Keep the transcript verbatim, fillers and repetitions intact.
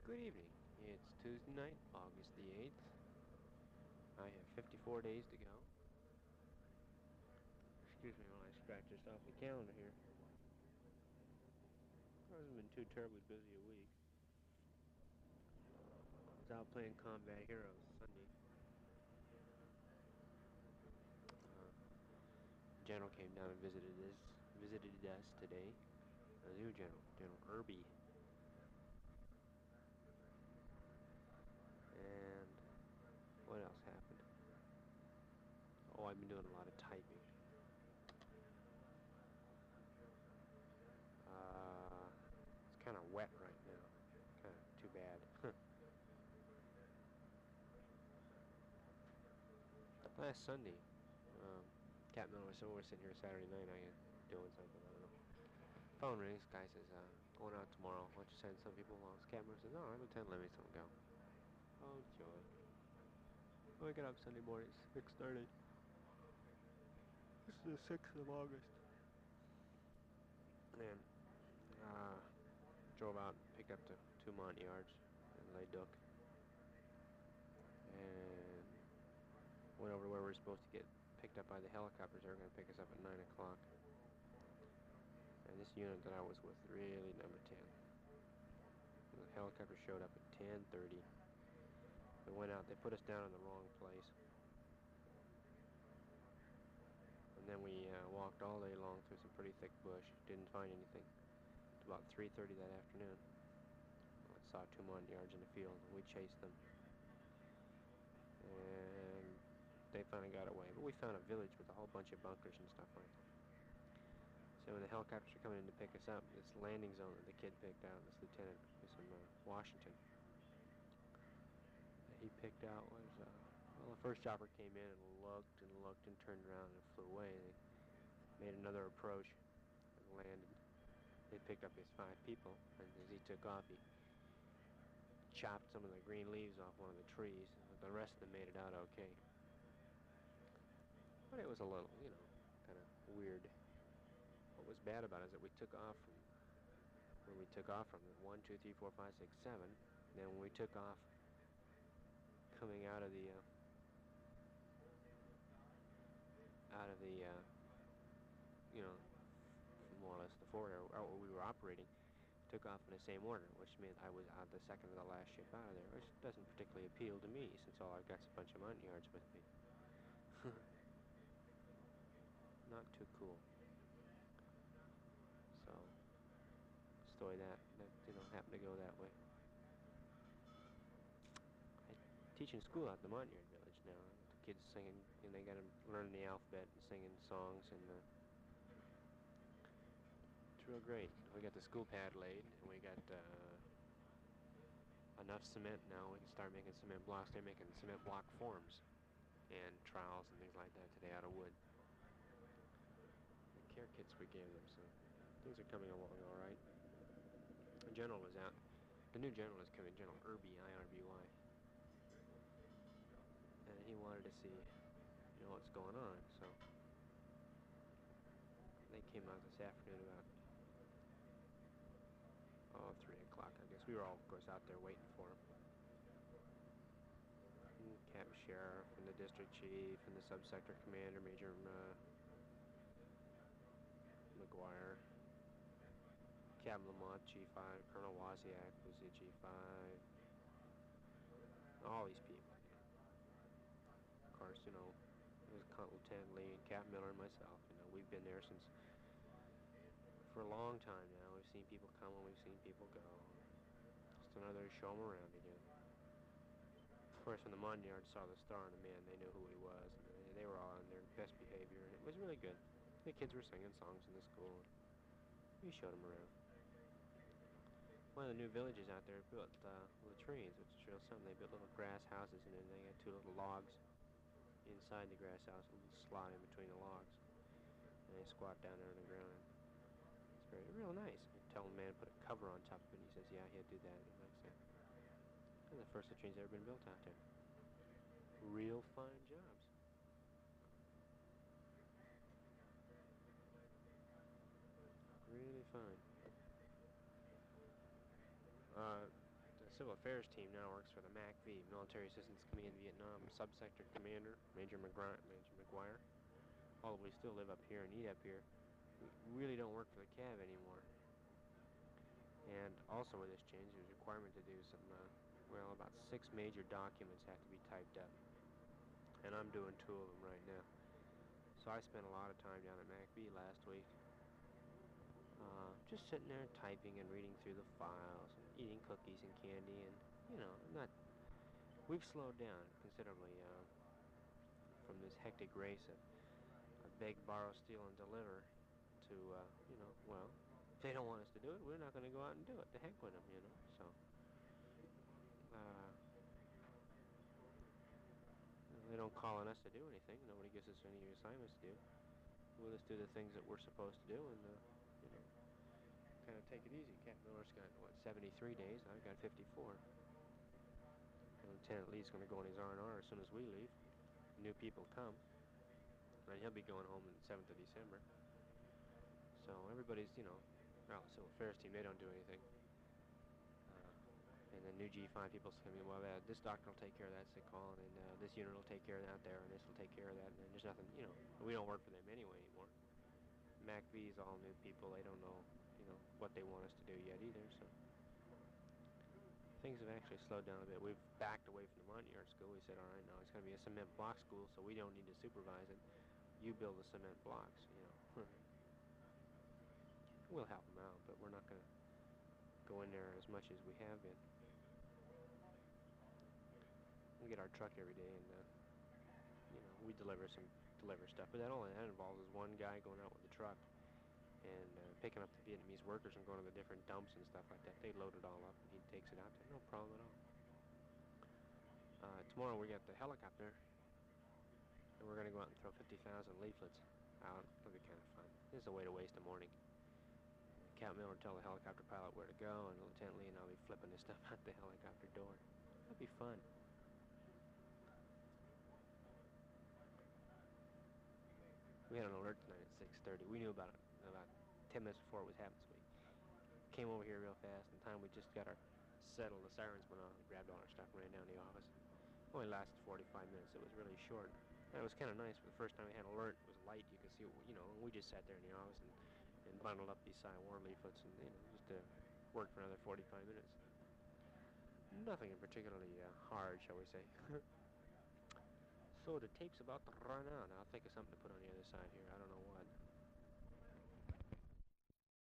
Good evening. It's Tuesday night, August the eighth. I have fifty-four days to go. Excuse me while I scratch this off the calendar here. It hasn't been too terribly busy a week. I was out playing Combat Heroes Sunday. Uh, the general came down and visited us, visited us today. The new general, General Irby. And what else happened? Oh, I've been doing a lot of typing. Uh, it's kind of wet right now. Kind of too bad. Last Sunday, um, Cat Miller was somewhere sitting here Saturday night. I was doing something. I don't know. Phone rings. Guy says, uh, "Going out tomorrow. Why don't you send some people along?" Cat Miller says, "No, Lieutenant Livingston will go." Oh joy! I get up Sunday morning, six thirty. This is the sixth of August. And uh, drove out, picked up the two Montyards and Leduc, and went over to where we were supposed to get picked up by the helicopters. They were going to pick us up at nine o'clock. And this unit that I was with, really number ten. The helicopter showed up at ten thirty. We went out. They put us down in the wrong place. And then we uh, walked all day long through some pretty thick bush. Didn't find anything. At about three thirty that afternoon, I saw two Montyards in the field, and we chased them. And they finally got away. But we found a village with a whole bunch of bunkers and stuff like that. So when the helicopters were coming in to pick us up, this landing zone that the kid picked out, this lieutenant was from uh, Washington, that he picked out was, uh, well, the first chopper came in and looked and looked and turned around and flew away. They made another approach and landed. They picked up his five people, and as he took off, he chopped some of the green leaves off one of the trees, and the rest of them made it out okay. But it was a little, you know, kind of weird. What was bad about it is that we took off from, when we took off from it, one, two, three, four, five, six, seven, then when we took off coming out of the, uh, out of the, uh, you know, more or less the forward area where we were operating, took off in the same order, which meant I was on the second to the last ship out of there, which doesn't particularly appeal to me since all I've got is a bunch of Montyards with me. Not too cool. So, story that, that, you know, happened to go that way. I teach in school at the Montyard Village now. The kids singing, and they got to learn the alphabet and singing songs, and uh, it's real great. We got the school pad laid, and we got uh, enough cement now. We can start making cement blocks. They're making cement block forms and trowels and things like that today out of wood. The care kits we gave them, so things are coming along all right. The general was out. The new general is coming, General Irby, I R B Y. And he wanted to see, you know, what's going on, so they came out this afternoon about, oh, three o'clock, I guess. We were all, of course, out there waiting for him. And the Captain Sheriff, and the District Chief, and the Subsector Commander, Major uh, McGuire, Captain Lamont, G five, Colonel Wozniak was the G five, all these people, you know. Of course, you know, it was Lieutenant Lee and Captain Miller and myself, you know, we've been there since, for a long time now. We've seen people come and we've seen people go. Just another show them around again. Of course, when the Montyards saw the star on the man, they knew who he was, and they, they were all on their best behavior, and it was really good. The kids were singing songs in the school, and we showed them around. One of the new villages out there built uh, latrines, which is real something. They built little grass houses, and then they got two little logs inside the grass house, a little slot in between the logs, and they squat down there on the ground. It's very, real nice. You tell the man to put a cover on top of it, and he says, yeah, he'll do that. He likes that. And the first latrine's ever been built out there. Real fine jobs. Really fine. Uh, the Civil Affairs team now works for the M A C V, Military Assistance Command Vietnam, Subsector Commander, Major McGuire, Major McGuire. Although we still live up here and eat up here, we really don't work for the C A V anymore. And also with this change, there's a requirement to do some, uh, well, about six major documents have to be typed up. And I'm doing two of them right now. So I spent a lot of time down at M A C V last week. Uh, just sitting there typing and reading through the files and eating cookies and candy, and you know, not we've slowed down considerably uh, from this hectic race of, of beg, borrow, steal, and deliver to uh, you know, well, if they don't want us to do it, we're not going to go out and do it. The heck with them, you know. So uh, they don't call on us to do anything. Nobody gives us any assignments to do. We'll just do the things that we're supposed to do, and uh, you know, kind of take it easy. Captain Miller's got, what, seventy-three days. I've got fifty-four. And Lieutenant Lee's going to go on his R and R as soon as we leave. New people come. And he'll be going home on the seventh of December. So everybody's, you know, well, Civil Affairs team, they don't do anything. Uh, and then new G five people's coming, well, uh, this doctor will take care of that sick call, and then uh, this unit will take care of that there, and this will take care of that, and then there's nothing, you know, we don't work for them anyway anymore. M A C V is all new people. They don't know, you know, what they want us to do yet either, so things have actually slowed down a bit. We've backed away from the Montyard School. We said, all right, now it's going to be a cement block school, so we don't need to supervise it. You build the cement blocks, you know. We'll help them out, but we're not going to go in there as much as we have been. We get our truck every day, and uh, you know, we deliver some deliver stuff, but that only that involves is one guy going out with the truck and uh, picking up the Vietnamese workers and going to the different dumps and stuff like that. They load it all up, and he takes it out there. No problem at all. Uh, tomorrow we got the helicopter, and we're going to go out and throw fifty thousand leaflets out. It'll be kind of fun. This is a way to waste a morning. Captain Miller will tell the helicopter pilot where to go, and Lieutenant Lee and I'll be flipping this stuff out the helicopter door. That'll be fun. We had an alert tonight at six thirty. We knew about it about ten minutes before it was happening, so we came over here real fast. In time we just got our settled. The sirens went off. We grabbed all our stuff and ran down to the office. It only lasted forty-five minutes. It was really short. And it was kind of nice. For the first time we had an alert, it was light. You could see, you know, and we just sat there in the office and, and bundled up these war leaflets and, you know, just uh, worked for another forty-five minutes. Nothing in particularly uh, hard, shall we say. So the tape's about to run out. I'll think of something to put on the other side here. I don't know what.